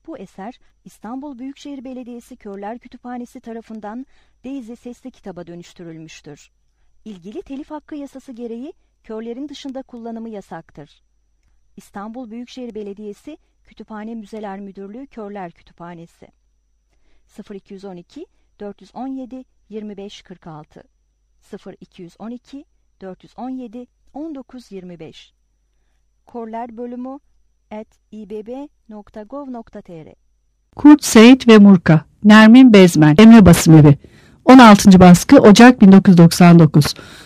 Bu eser İstanbul Büyükşehir Belediyesi Körler Kütüphanesi tarafından Daisy sesli kitaba dönüştürülmüştür. İlgili telif hakkı yasası gereği körlerin dışında kullanımı yasaktır. İstanbul Büyükşehir Belediyesi Kütüphane Müzeler Müdürlüğü Körler Kütüphanesi 0212 417 2546 0212 417 1925 Körler bölümü @ibb.gov.tr Kurt Seyit ve Murka, Nermin Bezmen, Emre Basımevi, 16. baskı Ocak 1999.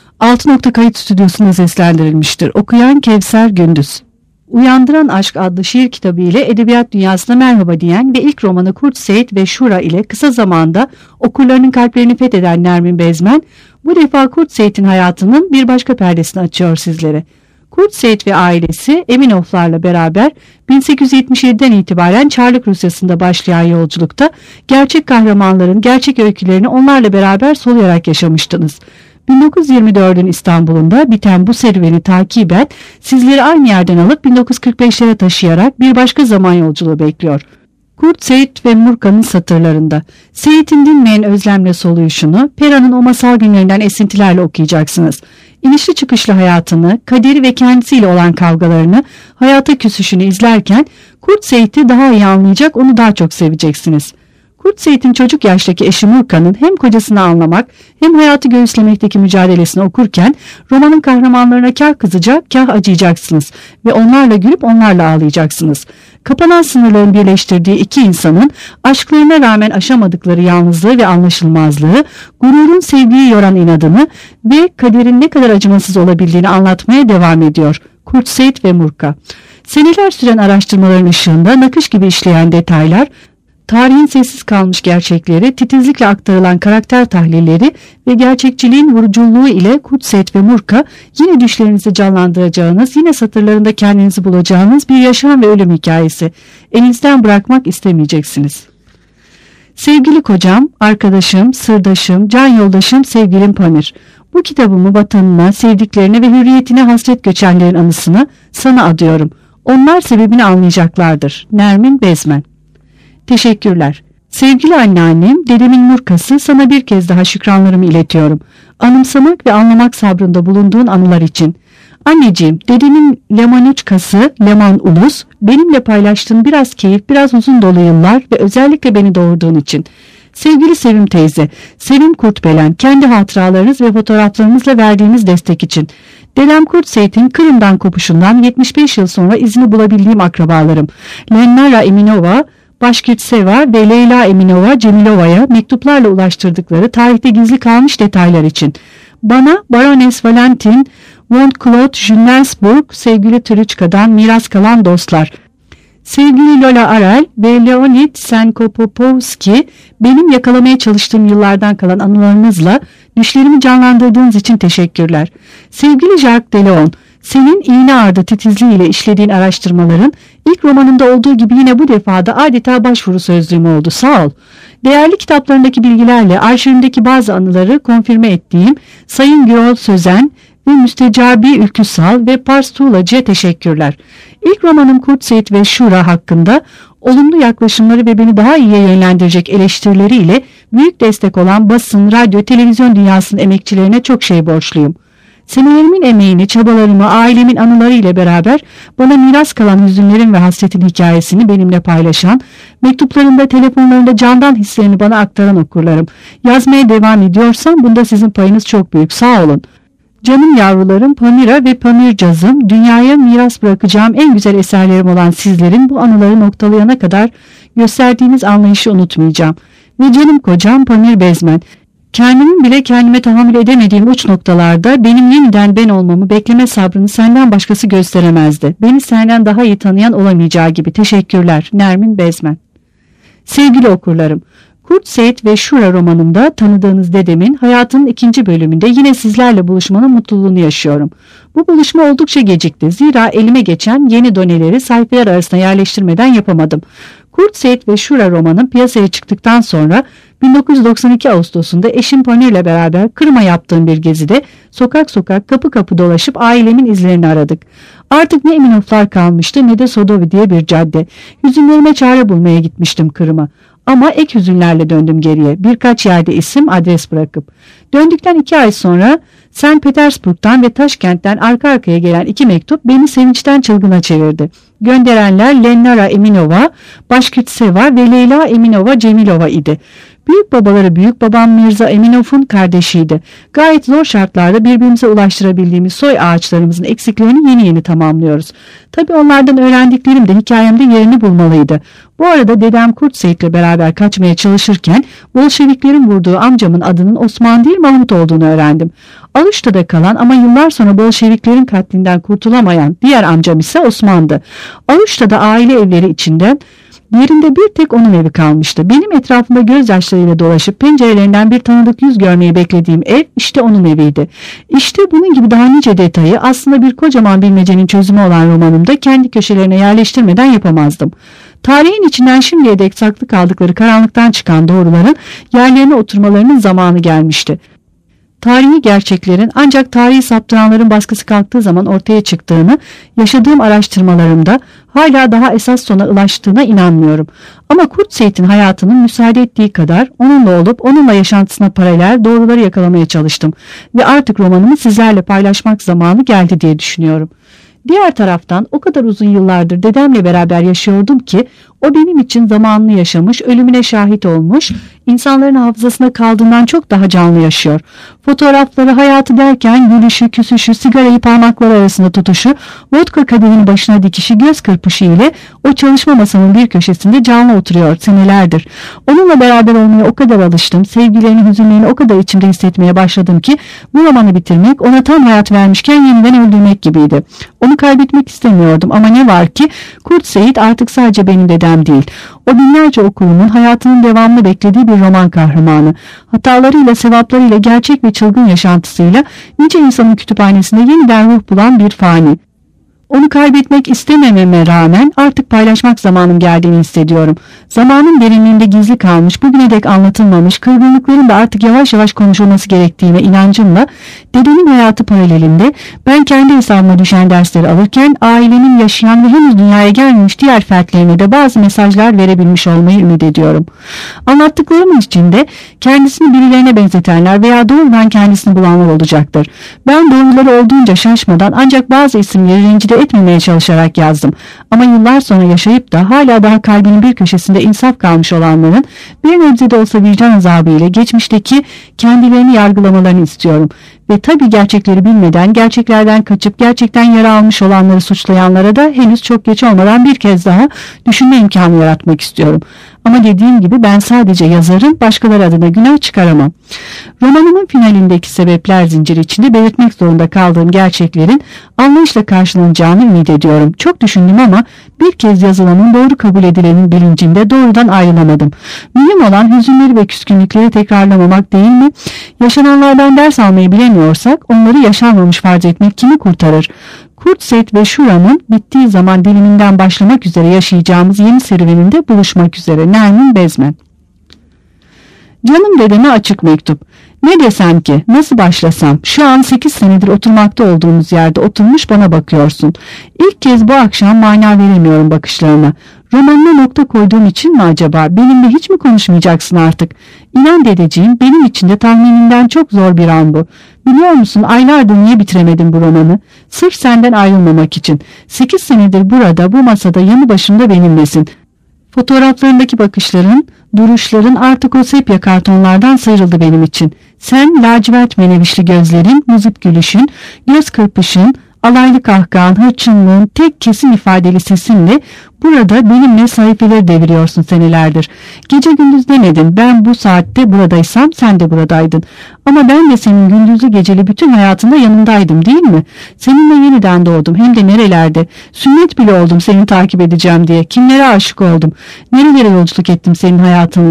6 Kayıt Stüdyosu'na seslendirilmiştir. Okuyan Kevser Gündüz. Uyandıran Aşk adlı şiir kitabı ile edebiyat dünyasına merhaba diyen ve ilk romanı Kurt Seyit ve Şura ile kısa zamanda okurlarının kalplerini fetheden Nermin Bezmen, bu defa Kurt Seyit'in hayatının bir başka perdesini açıyor sizlere. Kurt Seyit ve ailesi Eminovlarla beraber 1877'den itibaren Çarlık Rusyası'nda başlayan yolculukta gerçek kahramanların gerçek öykülerini onlarla beraber soluyarak yaşamıştınız. 1924'ün İstanbul'unda biten bu serüveni takiben sizleri aynı yerden alıp 1945'lere taşıyarak bir başka zaman yolculuğu bekliyor. Kurt Seyit ve Murka'nın satırlarında Seyit'in dinmeyen özlemle soluyuşunu Pera'nın o masal günlerinden esintilerle okuyacaksınız. İnişli çıkışlı hayatını, kaderi ve kendisiyle olan kavgalarını, hayata küsüşünü izlerken Kurt Seyit'i daha iyi anlayacak, onu daha çok seveceksiniz. Kurt Seyit'in çocuk yaştaki eşi Murka'nın hem kocasını anlamak hem hayatı göğüslemekteki mücadelesini okurken romanın kahramanlarına kah kızacak kah acıyacaksınız ve onlarla gülüp onlarla ağlayacaksınız. Kapanan sınırların birleştirdiği iki insanın aşklarına rağmen aşamadıkları yalnızlığı ve anlaşılmazlığı, gururun sevgiyi yoran inadını ve kaderin ne kadar acımasız olabildiğini anlatmaya devam ediyor. Kurt Seyit ve Murka. Seneler süren araştırmaların ışığında nakış gibi işleyen detaylar, tarihin sessiz kalmış gerçekleri, titizlikle aktarılan karakter tahlilleri ve gerçekçiliğin vuruculuğu ile Kurt Seyit ve Murka yine düşlerinizi canlandıracağınız, yine satırlarında kendinizi bulacağınız bir yaşam ve ölüm hikayesi. Elinizden bırakmak istemeyeceksiniz. Sevgili kocam, arkadaşım, sırdaşım, can yoldaşım, sevgilim Pamir. Bu kitabımı vatanına, sevdiklerine ve hürriyetine hasret göçenlerin anısına sana adıyorum. Onlar sebebini anlayacaklardır. Nermin Bezmen. Teşekkürler. Sevgili anneannem, dedemin Murkası, sana bir kez daha şükranlarımı iletiyorum. Anımsamak ve anlamak sabrında bulunduğun anılar için. Anneciğim, dedemin Lemanuçkası, Leman Ulus, benimle paylaştığın biraz keyif, biraz uzun dolu yıllar ve özellikle beni doğurduğun için. Sevgili Sevim teyze, Sevim Kurtbelen, kendi hatıralarınız ve fotoğraflarınızla verdiğiniz destek için. Dedem Kurt Seyit'in Kırım'dan kopuşundan 75 yıl sonra izini bulabildiğim akrabalarım. Lennara Eminova, Başkirtseva ve Leyla Eminova Cemilova'ya mektuplarla ulaştırdıkları tarihte gizli kalmış detaylar için. Bana Baroness Valentin von Claude-Jüllensburg, sevgili Tırıçka'dan miras kalan dostlar. Sevgili Lola Arel ve Leonid Senkopopovski, benim yakalamaya çalıştığım yıllardan kalan anılarınızla düşlerimi canlandırdığınız için teşekkürler. Sevgili Jacques Deleon, senin iğne ardı titizliğiyle işlediğin araştırmaların ilk romanında olduğu gibi yine bu defada adeta başvuru sözlüğüm oldu. Sağ ol. Değerli kitaplarındaki bilgilerle arşivimdeki bazı anıları konfirme ettiğim Sayın Gürol Sözen ve Müstecabi Ülküsal ve Pars Tuğlacı'ya teşekkürler. İlk romanım Kurt Seyit ve Şura hakkında olumlu yaklaşımları ve beni daha iyiye yönlendirecek eleştirileriyle büyük destek olan basın, radyo, televizyon dünyasının emekçilerine çok şey borçluyum. Senelerimin emeğini, çabalarımı, ailemin anıları ile beraber bana miras kalan hüzünlerin ve hasretin hikayesini benimle paylaşan, mektuplarında, telefonlarında candan hislerini bana aktaran okurlarım. Yazmaya devam ediyorsam bunda sizin payınız çok büyük. Sağ olun. Canım yavrularım Pamira ve Pamircazım, dünyaya miras bırakacağım en güzel eserlerim olan sizlerin bu anıları noktalayana kadar gösterdiğiniz anlayışı unutmayacağım. Ve canım kocam Pamir Bezmen, kendimin bile kendime tahammül edemediğim uç noktalarda benim yeniden ben olmamı bekleme sabrını senden başkası gösteremezdi. Beni senden daha iyi tanıyan olamayacağı gibi. Teşekkürler. Nermin Bezmen. Sevgili okurlarım, Kurt Seyit ve Şura romanımda tanıdığınız dedemin hayatının 2. bölümünde yine sizlerle buluşmanın mutluluğunu yaşıyorum. Bu buluşma oldukça gecikti. Zira elime geçen yeni doneleri sayfalar arasına yerleştirmeden yapamadım. Kurt Seyit ve Şura romanım piyasaya çıktıktan sonra 1992 Ağustos'unda eşim Pony ile beraber Kırım'a yaptığım bir gezide sokak sokak kapı kapı dolaşıp ailemin izlerini aradık. Artık ne Eminovlar kalmıştı ne de Sodovi diye bir cadde. Hüzünlerime çare bulmaya gitmiştim Kırım'a. Ama ek hüzünlerle döndüm geriye. Birkaç yerde isim, adres bırakıp. Döndükten 2 ay sonra St. Petersburg'dan ve Taşkent'ten arka arkaya gelen 2 mektup beni sevinçten çılgına çevirdi. Gönderenler Lennara Eminova, Başkirtseva ve Leyla Eminova Cemilova idi. Büyük babaları büyük babam Mirza Eminov'un kardeşiydi. Gayet zor şartlarda birbirimize ulaştırabildiğimiz soy ağaçlarımızın eksiklerini yeni yeni tamamlıyoruz. Tabii onlardan öğrendiklerim de hikayemde yerini bulmalıydı. Bu arada dedem Kurt Seyit'le beraber kaçmaya çalışırken Bolşeviklerin vurduğu amcamın adının Osman değil Mahmut olduğunu öğrendim. Aluşta'da kalan ama yıllar sonra Bolşeviklerin katlinden kurtulamayan diğer amcam ise Osman'dı. Aluşta'da aile evleri içinden yerinde bir tek onun evi kalmıştı. Benim etrafımda gözyaşlarıyla dolaşıp pencerelerinden bir tanıdık yüz görmeyi beklediğim ev işte onun eviydi. İşte bunun gibi daha nice detayı aslında bir kocaman bilmecenin çözümü olan romanımda kendi köşelerine yerleştirmeden yapamazdım. Tarihin içinden şimdiye dek saklı kaldıkları karanlıktan çıkan doğruların yerlerine oturmalarının zamanı gelmişti. Tarihi gerçeklerin ancak tarihi saptıranların baskısı kalktığı zaman ortaya çıktığını yaşadığım araştırmalarımda hala daha esas sona ulaştığına inanmıyorum. Ama Kurt Seyit'in hayatının müsaade ettiği kadar onunla olup onunla yaşantısına paralel doğruları yakalamaya çalıştım ve artık romanımı sizlerle paylaşmak zamanı geldi diye düşünüyorum. Diğer taraftan o kadar uzun yıllardır dedemle beraber yaşıyordum ki o benim için zamanını yaşamış, ölümüne şahit olmuş, insanların hafızasına kaldığından çok daha canlı yaşıyor. Fotoğrafları, hayatı derken gülüşü, küsüşü, sigarayı parmakları arasında tutuşu, vodka kadehini başına dikişi, göz kırpışı ile o çalışma masamın bir köşesinde canlı oturuyor senelerdir. Onunla beraber olmaya o kadar alıştım, sevgilerini, hüzünlerini o kadar içimde hissetmeye başladım ki bu romanı bitirmek ona tam hayat vermişken yeniden öldürmek gibiydi. Onu kaybetmek istemiyordum ama ne var ki Kurt Seyit artık sadece benim dedem değil. O binlerce okulumun hayatının devamını beklediği bir roman kahramanı. Hatalarıyla, sevaplarıyla, gerçek ve çılgın yaşantısıyla nice insanın kütüphanesinde yeniden ruh bulan bir fani. Onu kaybetmek istemememe rağmen artık paylaşmak zamanım geldiğini hissediyorum. Zamanın derinliğinde gizli kalmış, bugüne dek anlatılmamış, kırgınlıkların da artık yavaş yavaş konuşulması gerektiğine inancımla dedemin hayatı paralelinde ben kendi hesabıma düşen dersleri alırken ailenin yaşayan ve henüz dünyaya gelmemiş diğer fertlerine de bazı mesajlar verebilmiş olmayı ümit ediyorum. Anlattıklarımın içinde kendisini birilerine benzetenler veya doğrudan kendisini bulanlar olacaktır. Ben doğruları olduğunca şaşmadan ancak bazı isimleri rencide etmemeye çalışarak yazdım. Ama yıllar sonra yaşayıp da hala daha kalbinin bir köşesinde insaf kalmış olanların bir nebze de olsa vicdan azabı ile geçmişteki kendilerini yargılamalarını istiyorum. Ve tabii gerçekleri bilmeden, gerçeklerden kaçıp gerçekten yara almış olanları suçlayanlara da henüz çok geç olmadan bir kez daha düşünme imkanı yaratmak istiyorum. Ama dediğim gibi ben sadece yazarım, başkaları adına günah çıkaramam. Romanımın finalindeki sebepler zinciri içinde belirtmek zorunda kaldığım gerçeklerin anlayışla karşılanacağını ümit ediyorum. Çok düşündüm ama bir kez yazılanın doğru kabul edilenin bilincinde doğrudan ayrılamadım. Mühim olan hüzünleri ve küskünlükleri tekrarlamamak değil mi? Yaşananlardan ders almayı bilemiyorsak onları yaşanmamış farz etmek kimi kurtarır? Kurt Seyit ve Şura'nın bittiği zaman diliminden başlamak üzere yaşayacağımız yeni serüveninde buluşmak üzere. Nermin Bezmen. Canım dedeme açık mektup. Ne desem ki, nasıl başlasam? Şu an 8 senedir oturmakta olduğumuz yerde oturmuş bana bakıyorsun. İlk kez bu akşam mana veremiyorum bakışlarına. Romanına nokta koyduğum için mi acaba? Benimle hiç mi konuşmayacaksın artık? İnan dedeciğim, benim için de tahminimden çok zor bir an bu. Biliyor musun, aylardır niye bitiremedim bu romanı? Sırf senden ayrılmamak için. 8 senedir burada, bu masada yanı başımda benimlesin. Fotoğraflarındaki bakışların, duruşların artık o sepya kartonlardan sıyrıldı benim için. Sen lacivert menevişli gözlerin, muzip gülüşün, göz kırpışın, alaylı kahkahan, hırçınlığın, tek kesin ifadeli sesinle burada benimle sayfeleri deviriyorsun senelerdir. Gece gündüz demedin, ben bu saatte buradaysam sen de buradaydın. Ama ben de senin gündüzlü geceli bütün hayatında yanındaydım değil mi? Seninle yeniden doğdum, hem de nerelerde. Sünnet bile oldum seni takip edeceğim diye. Kimlere aşık oldum. Nerelere yolculuk ettim senin hayatınla.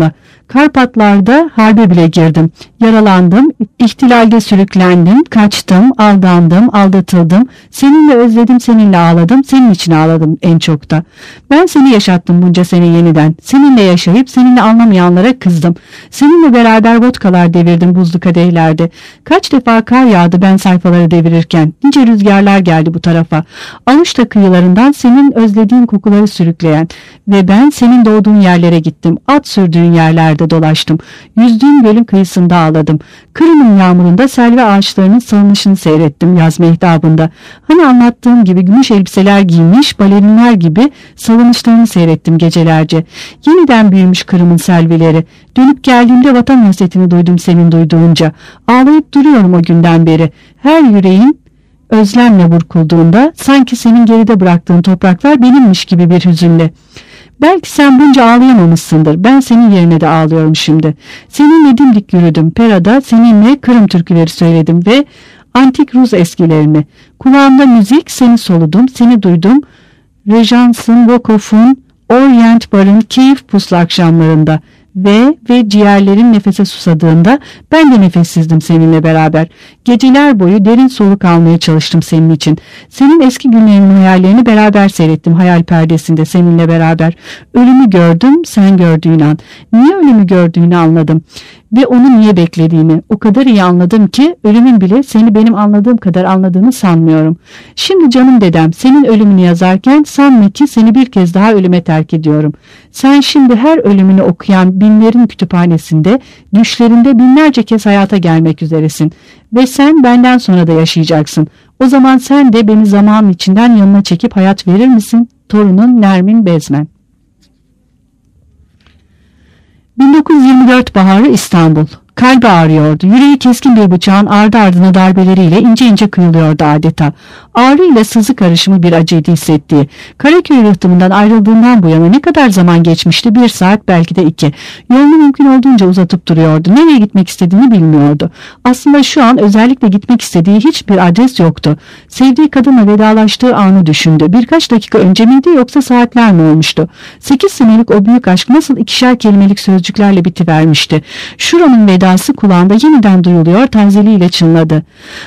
Karpatlarda harbe bile girdim. Yaralandım, ihtilalde sürüklendim, kaçtım, aldandım, aldatıldım. Seninle özledim, seninle ağladım, senin için ağladım en çok da. Ben seni yaşattım bunca sene yeniden. Seninle yaşayıp seninle anlamayanlara kızdım. Seninle beraber vodkalar devirdim buzlu kadehlerde. Kaç defa kar yağdı ben sayfaları devirirken. Nice rüzgarlar geldi bu tarafa. Aluşta kıyılarından senin özlediğin kokuları sürükleyen. Ve ben senin doğduğun yerlere gittim. At sürdüğün yerlerde dolaştım. Yüzdüğün gölün kıyısında ağladım. Kırım'ın yağmurunda selvi ağaçlarının salınışını seyrettim yaz mehtabında. Hani anlattığım gibi gümüş elbiseler giymiş balerinler gibi salınışlarını seyrettim gecelerce. Yeniden büyümüş Kırım'ın selvileri. Dönüp geldiğimde vatan hasretini duydum senin duyduğunca. Ağlayıp duruyorum o günden beri. Her yüreğin özlemle burkulduğunda sanki senin geride bıraktığın topraklar benimmiş gibi bir hüzünle. Belki sen bunca ağlayamamışsındır. Ben senin yerine de ağlıyorum şimdi. Seninle dimdik yürüdüm. Pera'da seninle Kırım türküleri söyledim ve antik Rus eskilerini. Kulağımda müzik, seni soludum, seni duydum. Rejans'ın, Vokov'un, Orient Bar'ın keyif puslu akşamlarında ve ciğerlerin nefese susadığında ben de nefessizdim seninle beraber. Geceler boyu derin soluk almaya çalıştım senin için. Senin eski günlerinin hayallerini beraber seyrettim hayal perdesinde seninle beraber. Ölümü gördüm, sen gördüğün an. Niye ölümü gördüğünü anladım. Ve onu niye beklediğimi o kadar iyi anladım ki ölümün bile seni benim anladığım kadar anladığını sanmıyorum. Şimdi canım dedem senin ölümünü yazarken sanma ki seni bir kez daha ölüme terk ediyorum. Sen şimdi her ölümünü okuyan binlerin kütüphanesinde düşlerinde binlerce kez hayata gelmek üzeresin. Ve sen benden sonra da yaşayacaksın. O zaman sen de beni zamanın içinden yanına çekip hayat verir misin? Torunun Nermin Bezmen. 1924 baharı İstanbul. Kalbi ağrıyordu. Yüreği keskin bir bıçağın ardı ardına darbeleriyle ince ince kıyılıyordu adeta. Ağrı ile sızı karışımı bir acıydı hissettiği. Karaköy rıhtımından ayrıldığından bu yana ne kadar zaman geçmişti? 1 saat belki de 2. Yolunu mümkün olduğunca uzatıp duruyordu. Nereye gitmek istediğini bilmiyordu. Aslında şu an özellikle gitmek istediği hiçbir adres yoktu. Sevdiği kadınla vedalaştığı anı düşündü. Birkaç dakika önce miydi yoksa saatler mi olmuştu? 8 senelik o büyük aşk nasıl 2'şer kelimelik sözcüklerle bitivermişti. Şuranın vedası kulağında yeniden duyuluyor, tazeliğiyle çınladı.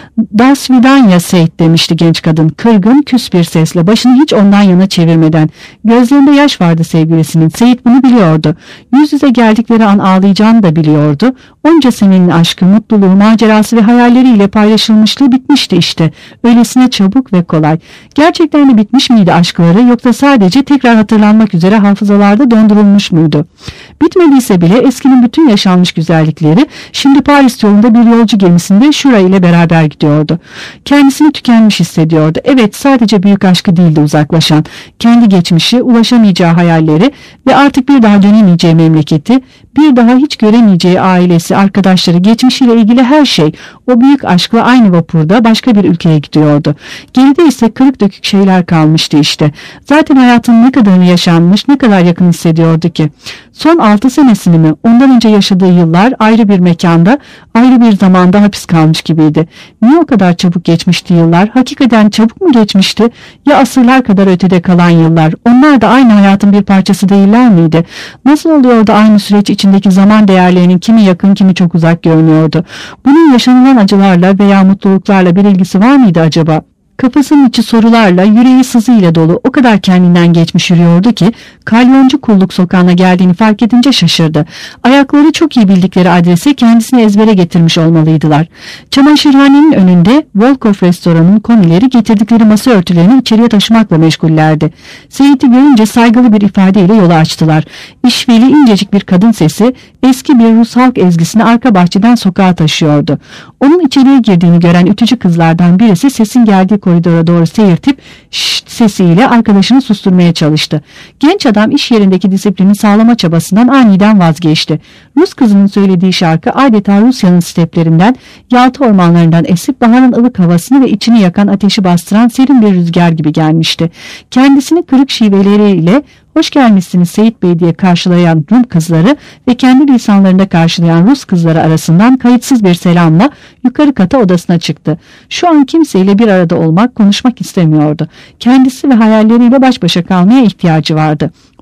Das Vidanya Seyit demişti genç kadın, kırgın, küs bir sesle, başını hiç ondan yana çevirmeden. Gözlerinde yaş vardı sevgilisinin. Seyit bunu biliyordu. Yüz yüze geldikleri an ağlayacağını da biliyordu. Onca senenin aşkı, mutluluğu, macerası ve hayalleriyle paylaşılmışlığı bitmişti işte. Öylesine çabuk ve kolay. Gerçekten de bitmiş miydi aşkları, yoksa sadece tekrar hatırlanmak üzere hafızalarda dondurulmuş muydu? Bitmediyse bile eskinin bütün yaşanmış güzellikleri şimdi Paris yolunda bir yolcu gemisinde Şura ile beraber gidiyordu. Kendisini tükenmiş hissediyordu. Evet, sadece büyük aşkı değildi uzaklaşan. Kendi geçmişi, ulaşamayacağı hayalleri ve artık bir daha dönemeyeceği memleketi, bir daha hiç göremeyeceği ailesi, arkadaşları, geçmişiyle ilgili her şey o büyük aşkla aynı vapurda başka bir ülkeye gidiyordu. Geride ise kırık dökük şeyler kalmıştı işte. Zaten hayatın ne kadarını yaşanmış, ne kadar yakın hissediyordu ki. Son 6 senesini mi, ondan önce yaşadığı yıllar ayrı bir mekanda, ayrı bir zamanda hapis kalmış gibiydi. Niye o kadar çabuk geçmişti yıllar? Hakikaten çabuk mu geçmişti? Ya asırlar kadar ötede kalan yıllar? Onlar da aynı hayatın bir parçası değiller miydi? Nasıl oluyor da aynı süreç içindeki zaman değerlerinin kimi yakın, kimi çok uzak görünüyordu? Bunun yaşanılan acılarla veya mutluluklarla bir ilgisi var mıydı acaba? Kafasının içi sorularla, yüreği sızıyla dolu, o kadar kendinden geçmiş yürüyordu ki Kalyoncu Kulluk Sokağı'na geldiğini fark edince şaşırdı. Ayakları çok iyi bildikleri adresi kendisini ezbere getirmiş olmalıydılar. Çamaşırhanenin önünde Volkov restoranın komileri getirdikleri masa örtülerini içeriye taşımakla meşgullerdi. Seyit'i görünce saygılı bir ifadeyle yolu açtılar. İşveli incecik bir kadın sesi eski bir Rus halk ezgisini arka bahçeden sokağa taşıyordu. Onun içeriye girdiğini gören ütücü kızlardan birisi sesin geldiği koridora doğru seyirtip şşt sesiyle arkadaşını susturmaya çalıştı. Genç adam iş yerindeki disiplini sağlama çabasından aniden vazgeçti. Rus kızının söylediği şarkı adeta Rusya'nın steplerinden, yaltı ormanlarından esip baharın ılık havasını ve içini yakan ateşi bastıran serin bir rüzgar gibi gelmişti. Kendisini kırık şiveleriyle "Hoş gelmişsiniz Seyit Bey" diye karşılayan Rum kızları ve kendi lisanlarında karşılayan Rus kızları arasından kayıtsız bir selamla yukarı kata odasına çıktı. Şu an kimseyle bir arada olmak, konuşmak istemiyordu. Kendisi ve hayalleriyle baş başa kalmaya ihtiyacı vardı.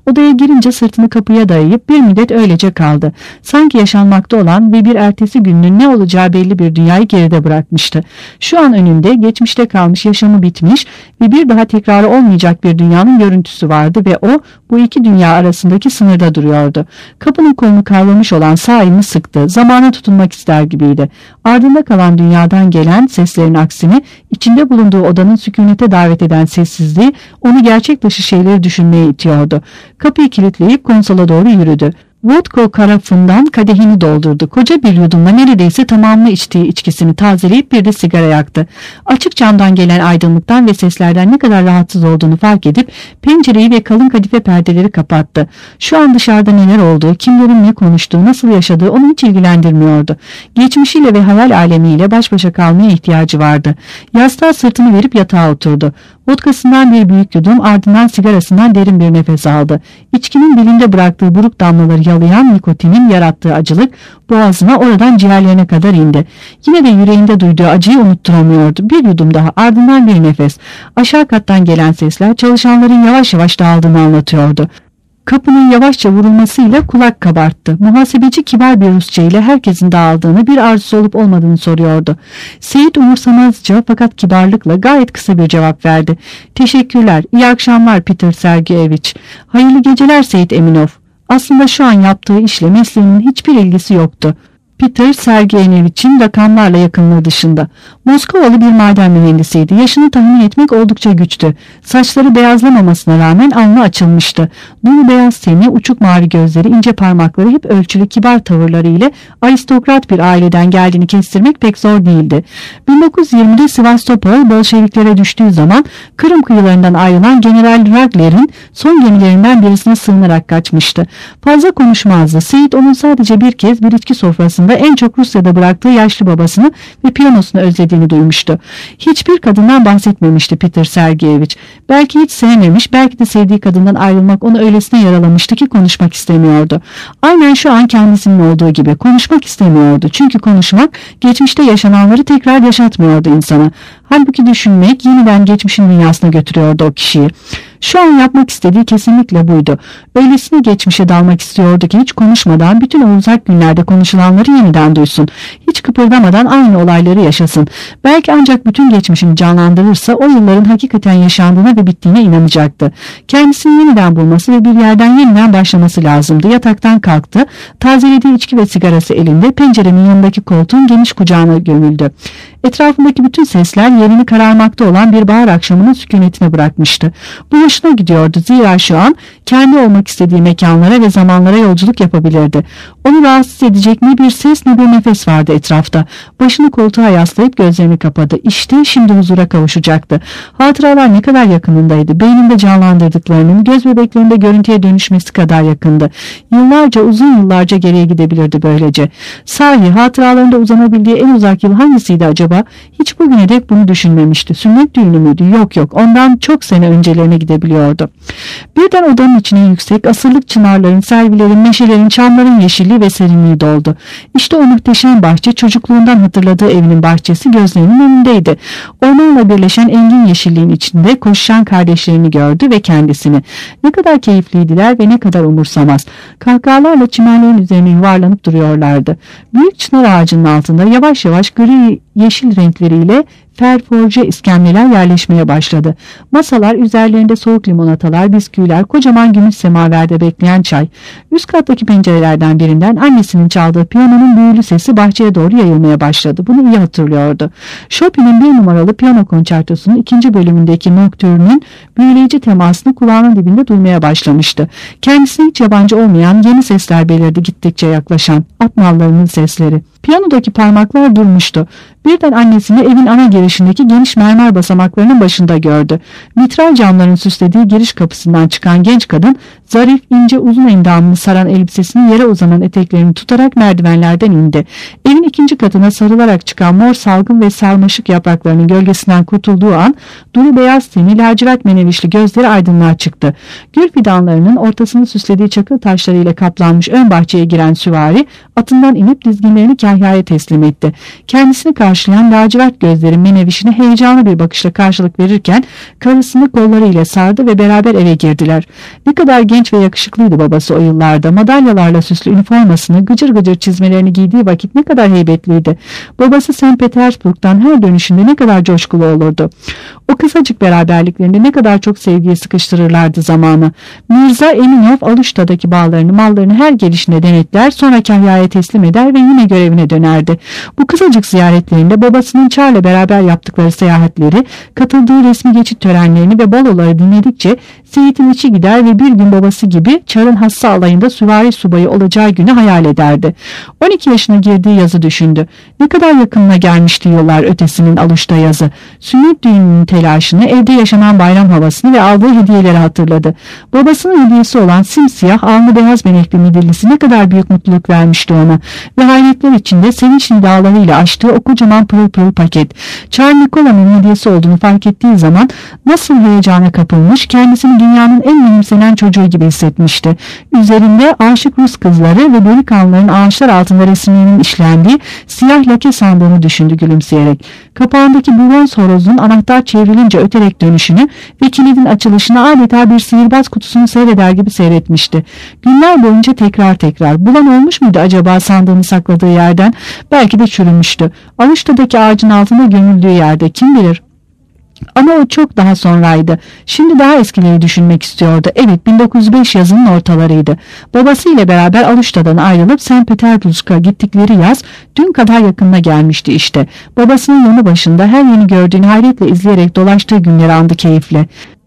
Odaya girince sırtını kapıya dayayıp bir müddet öylece kaldı. Sanki yaşanmakta olan ve bir ertesi günün ne olacağı belli bir dünyayı geride bırakmıştı. Şu an önünde geçmişte kalmış, yaşamı bitmiş ve bir daha tekrarı olmayacak bir dünyanın görüntüsü vardı ve o bu iki dünya arasındaki sınırda duruyordu. Kapının kolunu kavramış olan sağ elini sıktı. Zamana tutunmak ister gibiydi. Ardında kalan dünyadan gelen seslerin aksine içinde bulunduğu odanın sükunete davet eden sessizliği onu gerçek dışı şeyleri düşünmeye itiyordu. Kapıyı kilitleyip konsola doğru yürüdü. Vodka karafından kadehini doldurdu. Koca bir yudumla neredeyse tamamını içtiği içkisini tazeleyip bir de sigara yaktı. Açık camdan gelen aydınlıktan ve seslerden ne kadar rahatsız olduğunu fark edip pencereyi ve kalın kadife perdeleri kapattı. Şu an dışarıda neler olduğu, kimlerin ne konuştuğu, nasıl yaşadığı onu hiç ilgilendirmiyordu. Geçmişiyle ve hayal alemiyle baş başa kalmaya ihtiyacı vardı. Yastığa sırtını verip yatağa oturdu. Vodkasından bir büyük yudum, ardından sigarasından derin bir nefes aldı. İçkinin dilinde bıraktığı buruk damlaları yalayan nikotinin yarattığı acılık boğazına, oradan ciğerlerine kadar indi. Yine de yüreğinde duyduğu acıyı unutturamıyordu. Bir yudum daha, ardından bir nefes. Aşağı kattan gelen sesler çalışanların yavaş yavaş dağıldığını anlatıyordu. Kapının yavaşça vurulmasıyla kulak kabarttı. Muhasebeci kibar bir Rusça ile herkesin dağıldığını, bir arzusu olup olmadığını soruyordu. Seyit umursamazca fakat kibarlıkla gayet kısa bir cevap verdi. Teşekkürler, iyi akşamlar Peter Sergeyevich. Hayırlı geceler Seyit Eminov. Aslında şu an yaptığı işle mesleğinin hiçbir ilgisi yoktu. Peter Sergeyevich'in rakamlarla yakınlığı dışında. Moskovalı bir maden mühendisiydi. Yaşını tahmin etmek oldukça güçtü. Saçları beyazlamamasına rağmen alnı açılmıştı. Duru beyaz teni, uçuk mavi gözleri, ince parmakları hep ölçülü kibar tavırları ile aristokrat bir aileden geldiğini kestirmek pek zor değildi. 1920'de Sivastopol Bolşeviklere düştüğü zaman Kırım kıyılarından ayrılan General Ragler'in son gemilerinden birisine sığınarak kaçmıştı. Fazla konuşmazdı. Seyit onun sadece bir kez bir içki sofrasında en çok Rusya'da bıraktığı yaşlı babasını ve piyanosunu özlediğini duymuştu. Hiçbir kadından bahsetmemişti Peter Sergeyevich. Belki hiç sevmemiş, belki de sevdiği kadından ayrılmak onu öylesine yaralamıştı ki konuşmak istemiyordu. Aynen şu an kendisinin olduğu gibi konuşmak istemiyordu. Çünkü konuşmak geçmişte yaşananları tekrar yaşatmıyordu insana. Halbuki düşünmek yeniden geçmişin dünyasına götürüyordu o kişiyi. Şu an yapmak istediği kesinlikle buydu. Öylesine geçmişe dalmak istiyordu ki hiç konuşmadan bütün o uzak günlerde konuşulanları yeniden duysun. Hiç kıpırdamadan aynı olayları yaşasın. Belki ancak bütün geçmişini canlandırırsa o yılların hakikaten yaşandığına ve bittiğine inanacaktı. Kendisini yeniden bulması ve bir yerden yeniden başlaması lazımdı. Yataktan kalktı. Tazelediği içki ve sigarası elinde pencerenin yanındaki koltuğun geniş kucağına gömüldü. Etrafındaki bütün sesler yerini kararmakta olan bir bahar akşamının sükunetine bırakmıştı. Bu hoşuna gidiyordu. Zira şu an kendi olmak istediği mekanlara ve zamanlara yolculuk yapabilirdi. Onu rahatsız edecek ne bir ses ne bir nefes vardı etrafta. Başını koltuğa yaslayıp gözlerini kapadı. İşte şimdi huzura kavuşacaktı. Hatıralar ne kadar yakınındaydı. Beyninde canlandırdıklarının göz bebeklerinde görüntüye dönüşmesi kadar yakındı. Yıllarca, uzun yıllarca geriye gidebilirdi böylece. Sahi hatıralarında uzanabildiği en uzak yıl hangisiydi acaba? Hiç bugüne dek bunu düşünmemişti. Sünnet düğünü müydü? Yok. Ondan çok sene öncelerine gidebiliyordu. Birden odanın içine yüksek, asırlık çınarların, servilerin, meşelerin, çamların yeşilliği ve serinliği doldu. İşte o muhteşem bahçe, çocukluğundan hatırladığı evinin bahçesi gözlerinin önündeydi. Ormanla birleşen engin yeşilliğin içinde koşan kardeşlerini gördü ve kendisini. Ne kadar keyifliydiler ve ne kadar umursamaz. Kahkahalarla çimenlerin üzerine yuvarlanıp duruyorlardı. Büyük çınar ağacının altında yavaş yavaş gri yeşil renkleriyle ferforje iskemleler yerleşmeye başladı. Masalar, üzerlerinde soğuk limonatalar, bisküviler, kocaman gümüş semaverde bekleyen çay. Üst kattaki pencerelerden birinden annesinin çaldığı piyanonun büyülü sesi bahçeye doğru yayılmaya başladı. Bunu iyi hatırlıyordu. Chopin'in 1 numaralı piyano konçertosunun 2. bölümündeki Nocturne'ün büyüleyici temasını kulağının dibinde duymaya başlamıştı. Kendisine hiç yabancı olmayan yeni sesler belirdi, gittikçe yaklaşan at nallarının sesleri. Piyanodaki parmaklar durmuştu. Birden annesini evin ana girişindeki geniş mermer basamaklarının başında gördü. Vitral camların süslediği giriş kapısından çıkan genç kadın, zarif, ince, uzun endamını saran elbisesinin yere uzanan eteklerini tutarak merdivenlerden indi. Evin 2. katına sarılarak çıkan mor salgın ve sarmaşık yapraklarının gölgesinden kurtulduğu an, duru beyaz teni, lacivert menevişli gözleri aydınlığa çıktı. Gül fidanlarının ortasını süslediği çakıl taşlarıyla kaplanmış ön bahçeye giren süvari, atından inip dizginlerini Kahya'ya teslim etti. Kendisini karşılayan lacivert gözlerin menevişine heyecanlı bir bakışla karşılık verirken karısını kollarıyla sardı ve beraber eve girdiler. Ne kadar genç ve yakışıklıydı babası o yıllarda. Madalyalarla süslü üniformasını, gıcır gıcır çizmelerini giydiği vakit ne kadar heybetliydi. Babası St. Petersburg'dan her dönüşünde ne kadar coşkulu olurdu. O kısacık beraberliklerinde ne kadar çok sevgiye sıkıştırırlardı zamanı. Mirza Eminov Aluşta'daki bağlarını, mallarını her gelişine denetler, sonra Kahya'ya teslim eder ve yine görevine dönerdi. Bu kısacık ziyaretlerinde babasının Çar'la beraber yaptıkları seyahatleri, katıldığı resmi geçit törenlerini ve baloları dinledikçe Seyit'in içi gider ve bir gün babası gibi Çar'ın hassa alayında süvari subayı olacağı günü hayal ederdi. 12 yaşına girdiği yazı düşündü. Ne kadar yakınına gelmişti yıllar ötesinin Aluşta yazı. Sünnet düğününün telaşını, evde yaşanan bayram havasını ve aldığı hediyeleri hatırladı. Babasının hediyesi olan simsiyah, alnı beyaz benekli midillisi ne kadar büyük mutluluk vermişti ona. Ve hayretler içinde sevinç nidalarıyla açtığı o kocaman pırıl pırıl paket. Çar Nikola'nın hediyesi olduğunu fark ettiği zaman nasıl heyecana kapılmış, kendisini dünyanın en mühimsenen çocuğu gibi hissetmişti. Üzerinde aşık Rus kızları ve delikanlıların ağaçlar altında resimlerinin işlendiği siyah lake sandığını düşündü gülümseyerek. Kapağındaki bronz horozun anahtar çevrilince öterek dönüşünü ve kilidin açılışını adeta bir sihirbaz kutusunu seyreder gibi seyretmişti. Günler boyunca tekrar bulan olmuş muydu acaba sandığını sakladığı yerden? Belki de çürümüştü. Aluşta'daki ağacın altında gömüldüğü yerde kim bilir? Ama o çok daha sonraydı. Şimdi daha eskileri düşünmek istiyordu. Evet, 1905 yazının ortalarıydı. Babasıyla beraber Aluşta'dan ayrılıp St. Petersburg'a gittikleri yaz dün kadar yakınına gelmişti işte. Babasının yanı başında her yeni gördüğünü hayretle izleyerek dolaştığı günleri andı keyifle.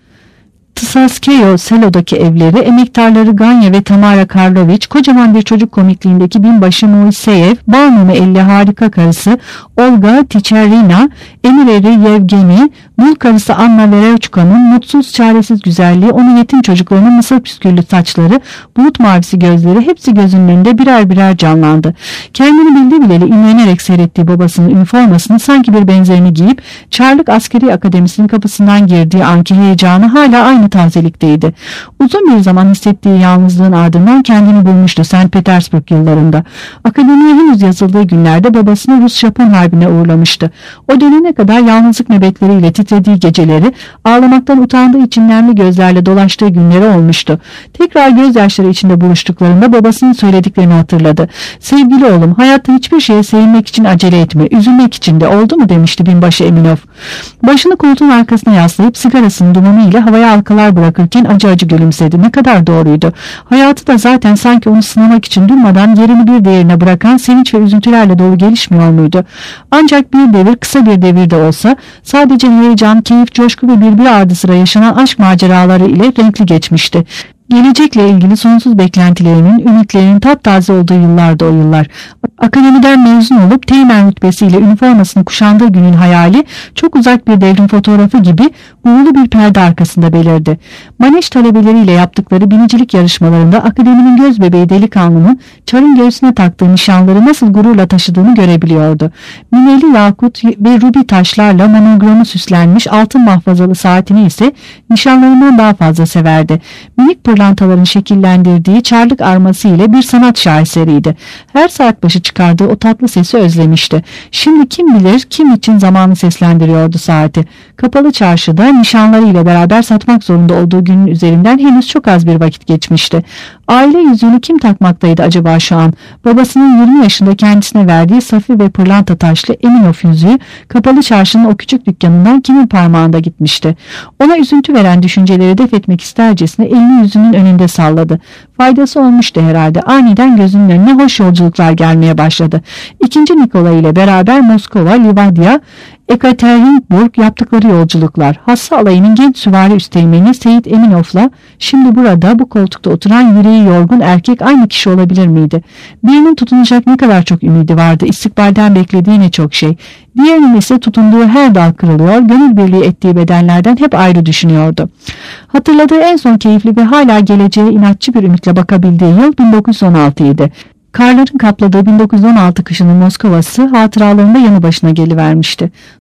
Tsaskeyo Selo'daki evleri, emektarları Ganya ve Tamara Karloviç, kocaman bir çocuk komikliğindeki binbaşı Moiseyev, Balmumu elli harika karısı Olga Ticherina, emir eri Yevgeni, dul karısı Anna Verochka'nın mutsuz çaresiz güzelliği, onun yetim çocuklarının mısır püsküllü saçları, bulut mavisi gözleri hepsi gözünün önünde birer birer canlandı. Kendini bildi bileli imrenerek seyrettiği babasının üniformasını sanki bir benzerini giyip Çarlık Askeri Akademisi'nin kapısından girdiği anki heyecanı hala aynı tazelikteydi. Uzun bir zaman hissettiği yalnızlığın ardından kendini bulmuştu St. Petersburg yıllarında. Akademiye henüz yazıldığı günlerde babasını Rus-Japon harbine uğurlamıştı. O dönene kadar yalnızlık nöbetleriyle titrediği geceleri, ağlamaktan utandığı için nemli gözlerle dolaştığı günleri olmuştu. Tekrar gözyaşları içinde buluştuklarında babasının söylediklerini hatırladı. Sevgili oğlum, hayatta hiçbir şeye sevinmek için acele etme, üzülmek için de oldu mu demişti binbaşı Eminov. Başını koltuğun arkasına yaslayıp sigarasının dumanıyla havaya halkalar bırakırken acı acı gülümsedi. Ne kadar doğruydu. Hayatı da zaten sanki onu sınamak için durmadan yerini bir diğerine bırakan sevinç ve üzüntülerle dolu gelişmiyor muydu? Ancak bir devir, kısa bir devir de olsa, sadece heyecan, keyif, coşku ve birbiri ardı sıra yaşanan aşk maceraları ile renkli geçmişti. Gelecekle ilgili sonsuz beklentilerinin, ümitlerinin taptaze olduğu yıllardı o yıllar. Akademiden mezun olup teğmen rütbesiyle üniformasını kuşandığı günün hayali çok uzak bir devrim fotoğrafı gibi buğulu bir perde arkasında belirdi. Maneş talebeleriyle yaptıkları binicilik yarışmalarında akademinin göz bebeği delikanlının Çar'ın göğsüne taktığı nişanları nasıl gururla taşıdığını görebiliyordu. Mineli yakut ve rubi taşlarla monogramı süslenmiş altın mahfazalı saatini ise nişanlarından daha fazla severdi. Minik pırlantaların şekillendirdiği çarlık arması ile bir sanat şaheseriydi. Her saat başı çıkardığı o tatlı sesi özlemişti. Şimdi kim bilir kim için zamanı seslendiriyordu saati. Kapalı çarşıda nişanlarıyla beraber satmak zorunda olduğu günün üzerinden henüz çok az bir vakit geçmişti. Aile yüzüğünü kim takmaktaydı acaba şu an? Babasının 20 yaşında kendisine verdiği safi ve pırlanta taşlı Eminov yüzüğü kapalı çarşının o küçük dükkanından kimin parmağında gitmişti? Ona üzüntü veren düşünceleri def etmek istercesine elini yüzünün önünde salladı. Faydası olmuştu herhalde. Aniden gözünün önüne hoş yolculuklar gelmeye başladı. İkinci Nikola ile beraber Moskova, Livadia, Ekaterinburg yaptıkları yolculuklar. Hassa alayının genç süvari üsteğmeni Seyit Eminov'la şimdi burada bu koltukta oturan yüreği yorgun erkek aynı kişi olabilir miydi? Birinin tutunacak ne kadar çok ümidi vardı. İstikbalden beklediği ne çok şey. Diğerinin ise tutunduğu her dal kırılıyor, gönül birliği ettiği bedenlerden hep ayrı düşünüyordu. Hatırladığı en son keyifli ve hala geleceğe inatçı bir ümitle bakabildiği yıl 1916 idi. Karların kapladığı 1916 kışının Moskova'sı hatıralarında yanı başına gelivermişti.